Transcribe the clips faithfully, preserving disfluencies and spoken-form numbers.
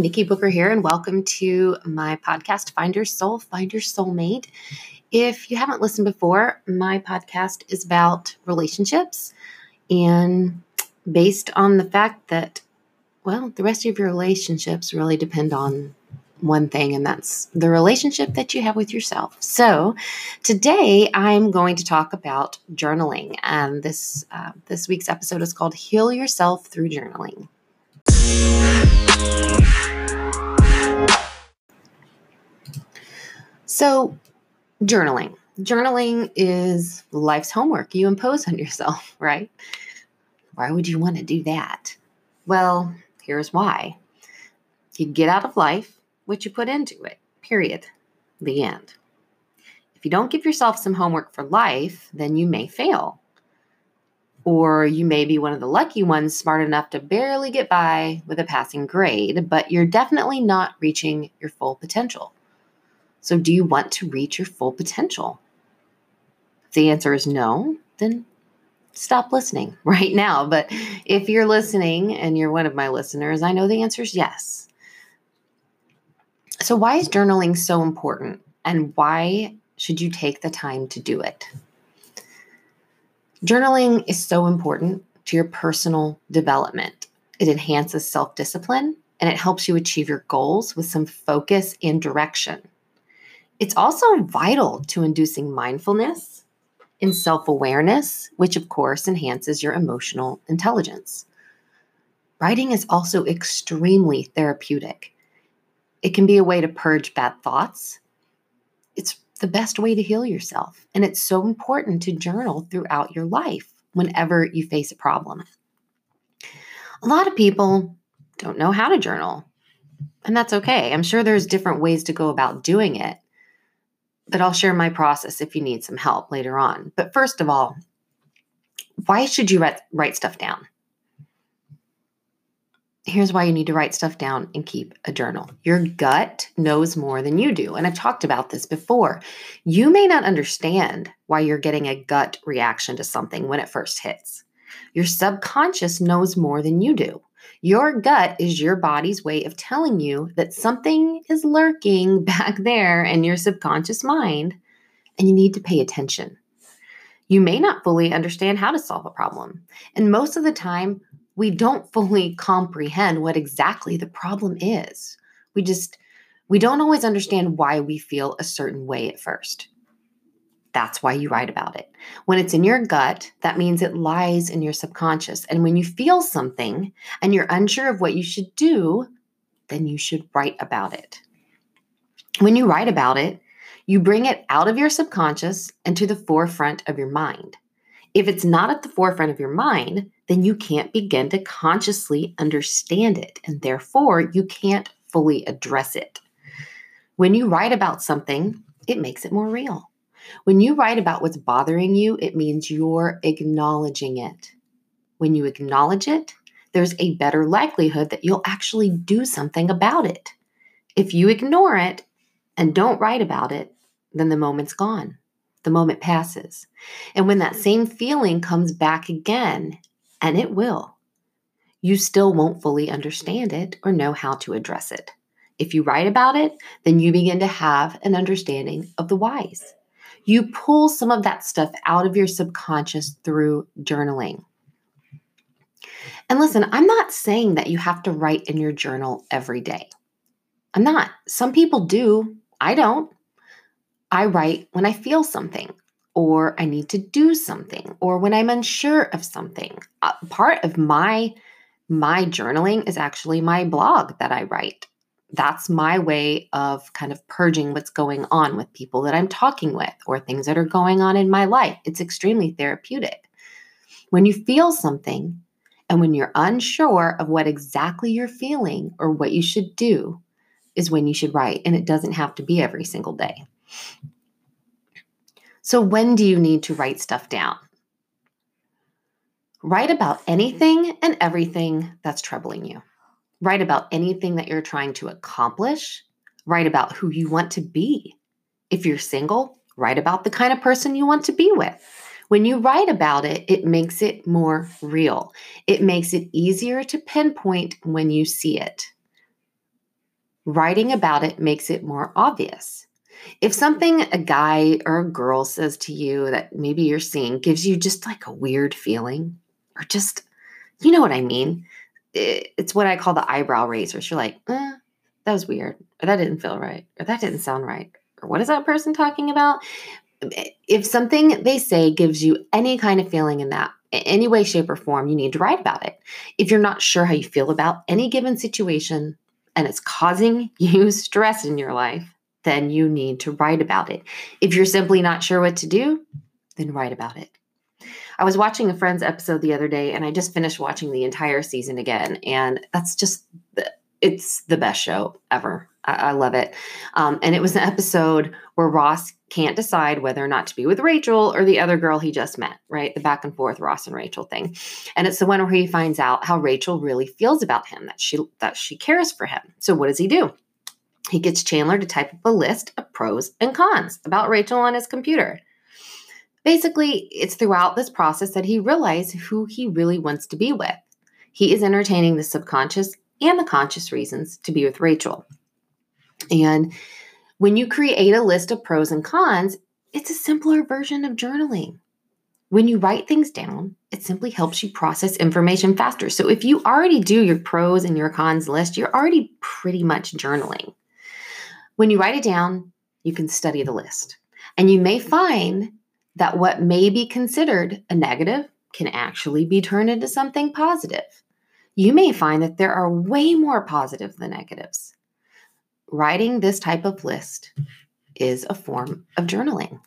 Nikki Booker here, and welcome to my podcast, Find Your Soul, Find Your Soulmate. If you haven't listened before, my podcast is about relationships and based on the fact that, well, the rest of your relationships really depend on one thing, and that's the relationship that you have with yourself. So today I'm going to talk about journaling, and this uh, this week's episode is called Heal Yourself Through Journaling. So journaling. Journaling is life's homework you impose on yourself, right? Why would you want to do that? Well, here's why. You get out of life what you put into it, period. The end. If you don't give yourself some homework for life, then you may fail. Or you may be one of the lucky ones smart enough to barely get by with a passing grade, but you're definitely not reaching your full potential. So do you want to reach your full potential? If the answer is no, then stop listening right now. But if you're listening and you're one of my listeners, I know the answer is yes. So why is journaling so important, and why should you take the time to do it? Journaling is so important to your personal development. It enhances self-discipline, and it helps you achieve your goals with some focus and direction. It's also vital to inducing mindfulness and self-awareness, which of course enhances your emotional intelligence. Writing is also extremely therapeutic. It can be a way to purge bad thoughts. It's the best way to heal yourself, and it's so important to journal throughout your life whenever you face a problem. A lot of people don't know how to journal, and that's okay. I'm sure there's different ways to go about doing it. But I'll share my process if you need some help later on. But first of all, why should you write, write stuff down? Here's why you need to write stuff down and keep a journal. Your gut knows more than you do. And I've talked about this before. You may not understand why you're getting a gut reaction to something when it first hits. Your subconscious knows more than you do. Your gut is your body's way of telling you that something is lurking back there in your subconscious mind, and you need to pay attention. You may not fully understand how to solve a problem, and most of the time, we don't fully comprehend what exactly the problem is. We just, we don't always understand why we feel a certain way at first. That's why you write about it. When it's in your gut, that means it lies in your subconscious. And when you feel something and you're unsure of what you should do, then you should write about it. When you write about it, you bring it out of your subconscious and to the forefront of your mind. If it's not at the forefront of your mind, then you can't begin to consciously understand it, and therefore you can't fully address it. When you write about something, it makes it more real. When you write about what's bothering you, it means you're acknowledging it. When you acknowledge it, there's a better likelihood that you'll actually do something about it. If you ignore it and don't write about it, then the moment's gone. The moment passes. And when that same feeling comes back again, and it will, you still won't fully understand it or know how to address it. If you write about it, then you begin to have an understanding of the whys. You pull some of that stuff out of your subconscious through journaling. And listen, I'm not saying that you have to write in your journal every day. I'm not. Some people do. I don't. I write when I feel something, or I need to do something, or when I'm unsure of something. Uh, part of my, my journaling is actually my blog that I write. That's my way of kind of purging what's going on with people that I'm talking with or things that are going on in my life. It's extremely therapeutic. When you feel something and when you're unsure of what exactly you're feeling or what you should do is when you should write. And it doesn't have to be every single day. So when do you need to write stuff down? Write about anything and everything that's troubling you. Write about anything that you're trying to accomplish. Write about who you want to be. If you're single, write about the kind of person you want to be with. When you write about it, it makes it more real. It makes it easier to pinpoint when you see it. Writing about it makes it more obvious. If something a guy or a girl says to you that maybe you're seeing gives you just like a weird feeling, or just, you know what I mean? It's what I call the eyebrow raisers. You're like, eh, that was weird, or that didn't feel right, or that didn't sound right, or what is that person talking about? If something they say gives you any kind of feeling in that, any way, shape, or form, you need to write about it. If you're not sure how you feel about any given situation and it's causing you stress in your life, then you need to write about it. If you're simply not sure what to do, then write about it. I was watching a Friends episode the other day, and I just finished watching the entire season again, and that's just, the, it's the best show ever. I, I love it. Um, and it was an episode where Ross can't decide whether or not to be with Rachel or the other girl he just met, right? The back and forth Ross and Rachel thing. And it's the one where he finds out how Rachel really feels about him, that she that she cares for him. So what does he do? He gets Chandler to type up a list of pros and cons about Rachel on his computer. Basically, it's throughout this process that he realizes who he really wants to be with. He is entertaining the subconscious and the conscious reasons to be with Rachel. And when you create a list of pros and cons, it's a simpler version of journaling. When you write things down, it simply helps you process information faster. So if you already do your pros and your cons list, you're already pretty much journaling. When you write it down, you can study the list. And you may find that what may be considered a negative can actually be turned into something positive. You may find that there are way more positives than negatives. Writing this type of list is a form of journaling.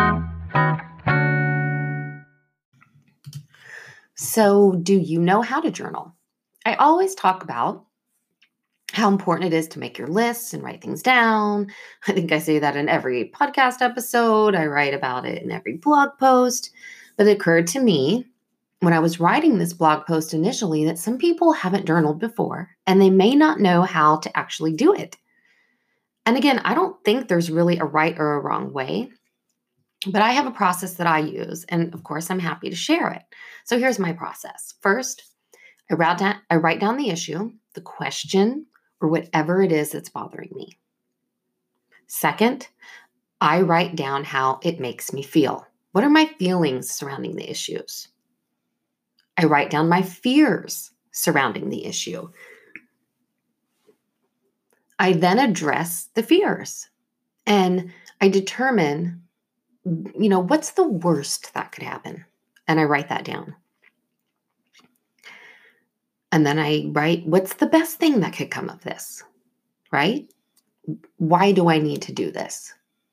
So, do you know how to journal? I always talk about how important it is to make your lists and write things down. I think I say that in every podcast episode. I write about it in every blog post. But it occurred to me when I was writing this blog post initially that some people haven't journaled before and they may not know how to actually do it. And again, I don't think there's really a right or a wrong way, but I have a process that I use. And of course, I'm happy to share it. So here's my process. First, I write down, I write down the issue, the question, or whatever it is that's bothering me. Second, I write down how it makes me feel. What are my feelings surrounding the issues? I write down my fears surrounding the issue. I then address the fears and I determine, you know, what's the worst that could happen? And I write that down. And then I write, what's the best thing that could come of this, right? Why do I need to do this?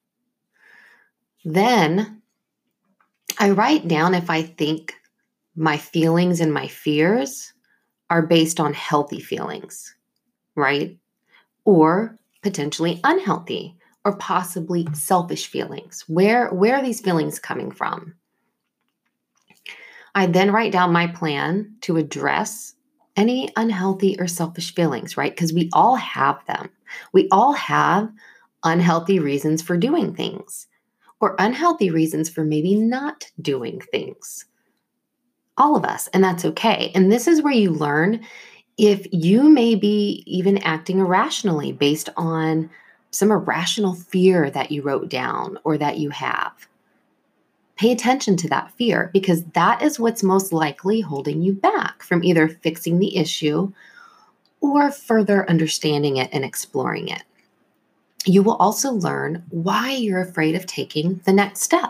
Then I write down if I think my feelings and my fears are based on healthy feelings, right? Or potentially unhealthy or possibly selfish feelings. Where, where are these feelings coming from? I then write down my plan to address any unhealthy or selfish feelings, right? Because we all have them. We all have unhealthy reasons for doing things or unhealthy reasons for maybe not doing things. All of us, and that's okay. And this is where you learn if you may be even acting irrationally based on some irrational fear that you wrote down or that you have. Pay attention to that fear because that is what's most likely holding you back from either fixing the issue or further understanding it and exploring it. You will also learn why you're afraid of taking the next step.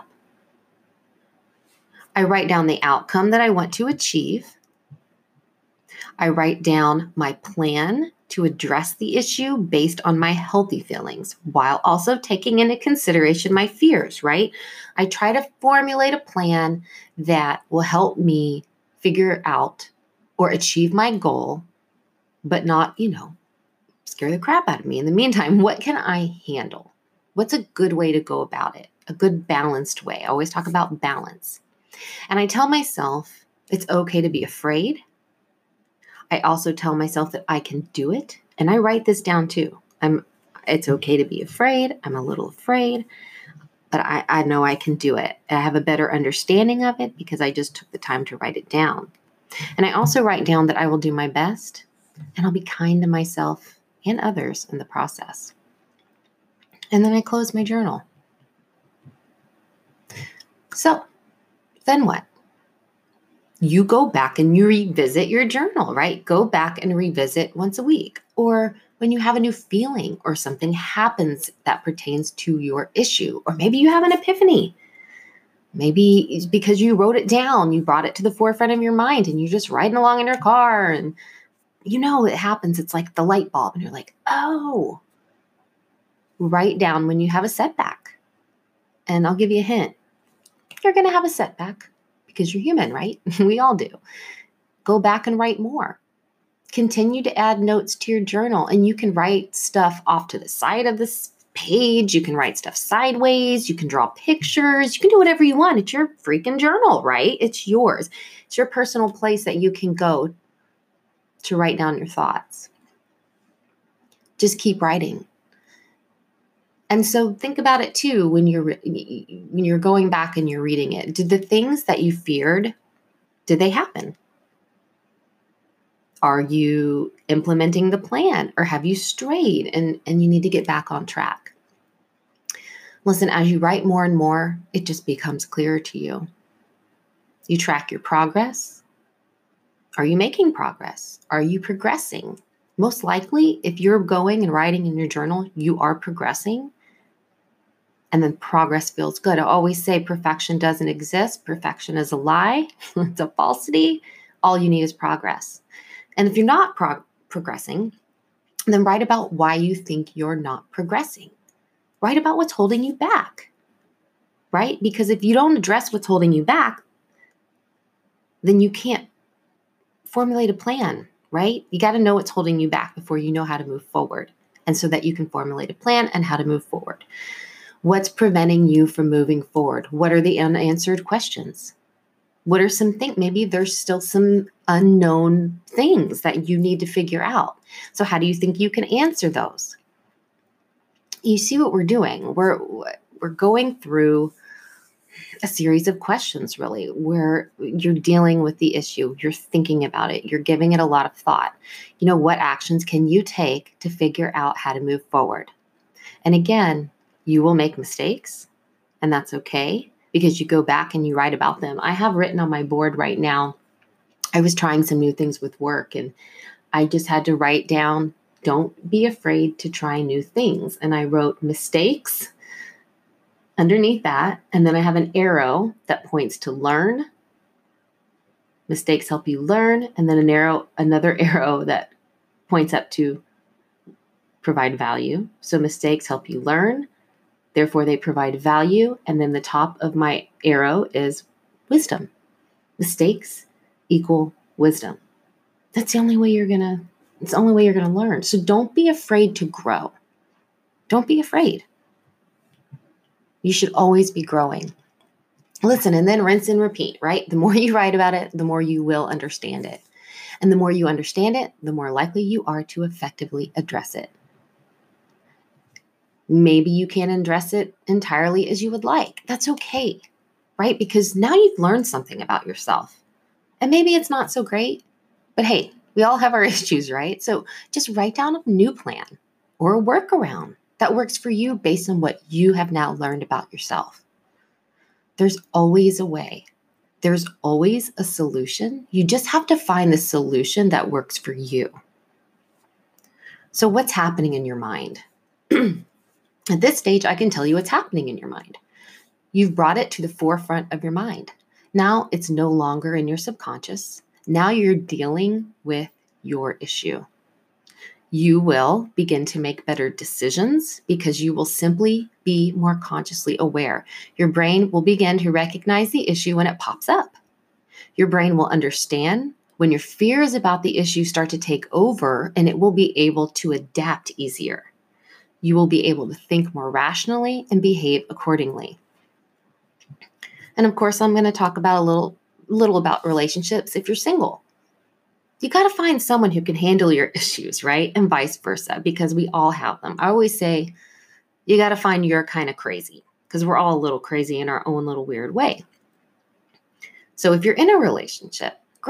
I write down the outcome that I want to achieve. I write down my plan to address the issue based on my healthy feelings while also taking into consideration my fears, right? I try to formulate a plan that will help me figure out or achieve my goal, but not, you know, scare the crap out of me. In the meantime, what can I handle? What's a good way to go about it? A good balanced way. I always talk about balance. And I tell myself it's okay to be afraid. I also tell myself that I can do it. And I write this down too. I'm, it's okay to be afraid. I'm a little afraid, but I, I know I can do it. I have a better understanding of it because I just took the time to write it down. And I also write down that I will do my best and I'll be kind to myself and others in the process. And then I close my journal. So then what? You go back and you revisit your journal, right? Go back and revisit once a week, or when you have a new feeling or something happens that pertains to your issue, or maybe you have an epiphany. Maybe it's because you wrote it down, you brought it to the forefront of your mind and you're just riding along in your car and you know, it happens. It's like the light bulb and you're like, oh, write down when you have a setback. And I'll give you a hint. You're going to have a setback because you're human, right? We all do. Go back and write more. Continue to add notes to your journal, and you can write stuff off to the side of this page. You can write stuff sideways. You can draw pictures. You can do whatever you want. It's your freaking journal, right? It's yours. It's your personal place that you can go to write down your thoughts. Just keep writing. And so think about it too when you're when you're going back and you're reading it. Did the things that you feared, did they happen? Are you implementing the plan, or have you strayed and, and you need to get back on track? Listen, as you write more and more, it just becomes clearer to you. You track your progress. Are you making progress? Are you progressing? Most likely, if you're going and writing in your journal, you are progressing. And then progress feels good. I always say perfection doesn't exist. Perfection is a lie. It's a falsity. All you need is progress. And if you're not prog- progressing, then write about why you think you're not progressing. Write about what's holding you back, right? Because if you don't address what's holding you back, then you can't formulate a plan, right? You got to know what's holding you back before you know how to move forward. And so that you can formulate a plan and how to move forward. What's preventing you from moving forward? What are the unanswered questions? What are some things? Maybe there's still some unknown things that you need to figure out. So how do you think you can answer those? You see what we're doing? We're we're going through a series of questions, really, where you're dealing with the issue. You're thinking about it. You're giving it a lot of thought. You know, what actions can you take to figure out how to move forward? And again, you will make mistakes, and that's okay, because you go back and you write about them. I have written on my board right now, I was trying some new things with work, and I just had to write down, don't be afraid to try new things. And I wrote mistakes underneath that. And then I have an arrow that points to learn. Mistakes help you learn. And then an arrow, another arrow that points up to provide value. So mistakes help you learn. Therefore, they provide value. And then the top of my arrow is wisdom. Mistakes equal wisdom. That's the only way you're going to, it's the only way you're going to learn. So don't be afraid to grow. Don't be afraid. You should always be growing. Listen, and then rinse and repeat, right? The more you write about it, the more you will understand it. And the more you understand it, the more likely you are to effectively address it. Maybe you can't address it entirely as you would like. That's okay, right? Because now you've learned something about yourself. And maybe it's not so great, but hey, we all have our issues, right? So just write down a new plan or a workaround that works for you based on what you have now learned about yourself. There's always a way. There's always a solution. You just have to find the solution that works for you. So what's happening in your mind? At this stage, I can tell you what's happening in your mind. You've brought it to the forefront of your mind. Now it's no longer in your subconscious. Now you're dealing with your issue. You will begin to make better decisions because you will simply be more consciously aware. Your brain will begin to recognize the issue when it pops up. Your brain will understand when your fears about the issue start to take over, and it will be able to adapt easier. You will be able to think more rationally and behave accordingly. And of course, I'm going to talk about a little, little about relationships if you're single. You got to find someone who can handle your issues, right? And vice versa, because we all have them. I always say you got to find your kind of crazy, because we're all a little crazy in our own little weird way. So if you're in a relationship, great.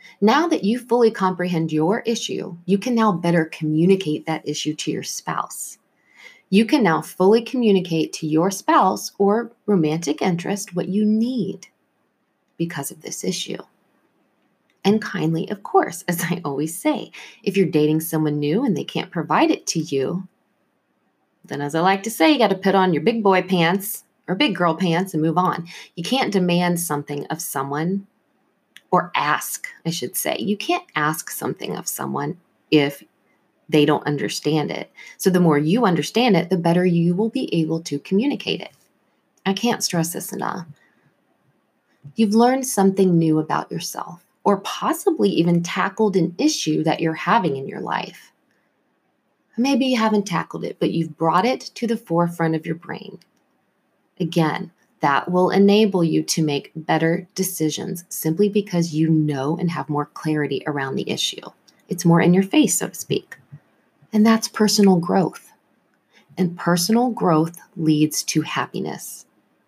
Now that you fully comprehend your issue, you can now better communicate that issue to your spouse. You can now fully communicate to your spouse or romantic interest what you need because of this issue. And kindly, of course, as I always say, if you're dating someone new and they can't provide it to you, then as I like to say, you got to put on your big boy pants or big girl pants and move on. You can't demand something of someone, or ask, I should say. You can't ask something of someone if they don't understand it. So the more you understand it, the better you will be able to communicate it. I can't stress this enough. You've learned something new about yourself, or possibly even tackled an issue that you're having in your life. Maybe you haven't tackled it, but you've brought it to the forefront of your brain. Again, that will enable you to make better decisions simply because you know and have more clarity around the issue. It's more in your face, so to speak. And that's personal growth. And personal growth leads to happiness.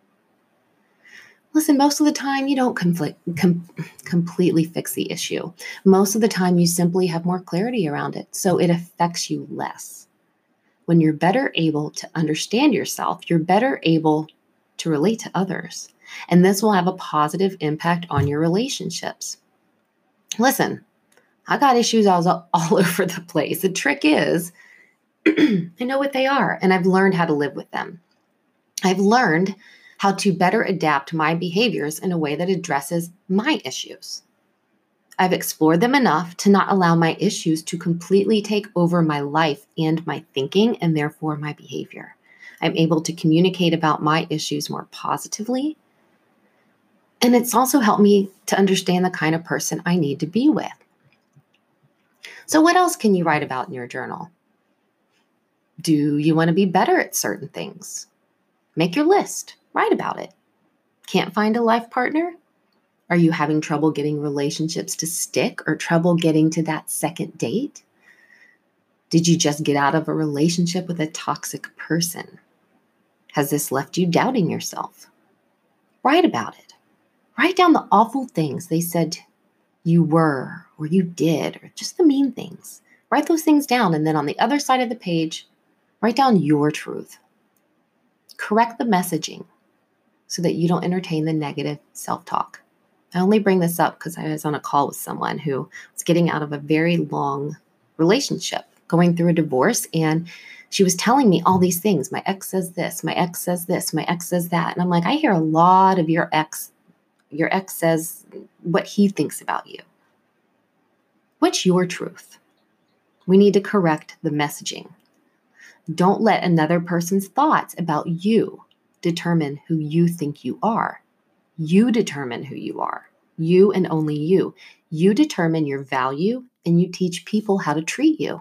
Listen, most of the time you don't conflict, com- completely fix the issue. Most of the time you simply have more clarity around it, so it affects you less. When you're better able to understand yourself, you're better able to relate to others. And this will have a positive impact on your relationships. Listen, I got issues all, all over the place. The trick is, I know what they are, and I've learned how to live with them. I've learned how to better adapt my behaviors in a way that addresses my issues. I've explored them enough to not allow my issues to completely take over my life and my thinking, and therefore my behavior. I'm able to communicate about my issues more positively. And it's also helped me to understand the kind of person I need to be with. So what else can you write about in your journal? Do you want to be better at certain things? Make your list. Write about it. Can't find a life partner? Are you having trouble getting relationships to stick or trouble getting to that second date? Did you just get out of a relationship with a toxic person? Has this left you doubting yourself? Write about it. Write down the awful things they said you were or you did, or just the mean things. Write those things down, and then on the other side of the page, write down your truth. Correct the messaging so that you don't entertain the negative self-talk. I only bring this up because I was on a call with someone who was getting out of a very long relationship, going through a divorce, and she was telling me all these things. My ex says this, my ex says this, my ex says that. And I'm like, I hear a lot of your ex, your ex says what he thinks about you. What's your truth? We need to correct the messaging. Don't let another person's thoughts about you determine who you think you are. You determine who you are. You and only you. You determine your value, and you teach people how to treat you.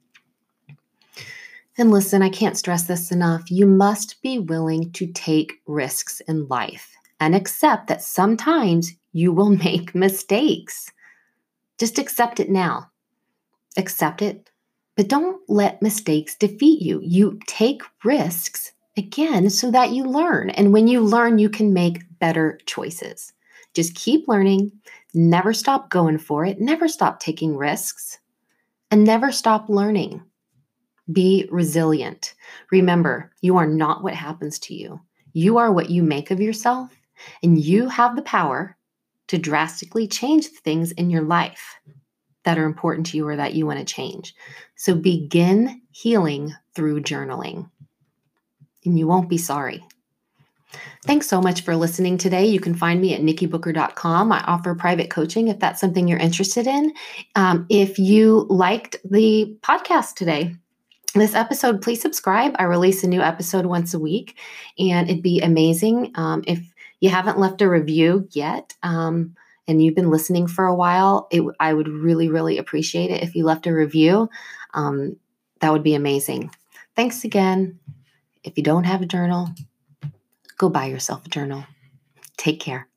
And listen, I can't stress this enough. You must be willing to take risks in life and accept that sometimes you will make mistakes. Just accept it now. Accept it, but don't let mistakes defeat you. You take risks, again, so that you learn. And when you learn, you can make better choices. Just keep learning. Never stop going for it. Never stop taking risks. And never stop learning. Be resilient. Remember, you are not what happens to you. You are what you make of yourself, and you have the power to drastically change the things in your life that are important to you or that you want to change. So begin healing through journaling, and you won't be sorry. Thanks so much for listening today. You can find me at nikki booker dot com. I offer private coaching if that's something you're interested in. Um, if you liked the podcast today, this episode, please subscribe. I release a new episode once a week, and it'd be amazing um, if you haven't left a review yet, um, and you've been listening for a while. It, I would really, really appreciate it if you left a review. Um, that would be amazing. Thanks again. If you don't have a journal, go buy yourself a journal. Take care.